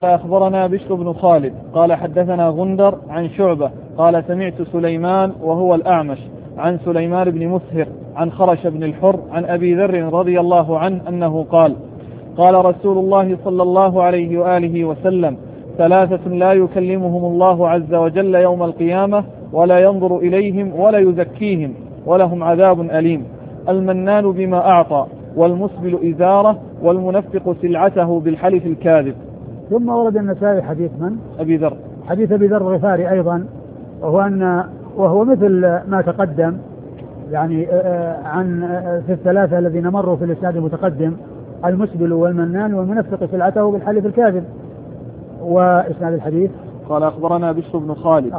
أخبرنا بشر بن خالد قال حدثنا غندر عن شعبة قال سمعت سليمان وهو الأعمش عن سليمان بن مسهر عن خرش بن الحر عن أبي ذر رضي الله عنه أنه قال قال رسول الله صلى الله عليه وآله وسلم 3 لا يكلمهم الله عز وجل يوم القيامة ولا ينظر إليهم ولا يزكيهم ولهم عذاب أليم: المنان بما أعطى، والمسبل إزاره، والمنفق سلعته بالحلف الكاذب. ثم ورد النسائي حديث من؟ أبي ذر، حديث أبي ذر الغفاري أيضا، وهو مثل ما تقدم، يعني عن في الثلاثة الذين مروا في الإسناد المتقدم: المسبل والمنان والمنفق سلعته بالحلف الكاذب. وإسناد الحديث قال أخبرنا بشر بن خالد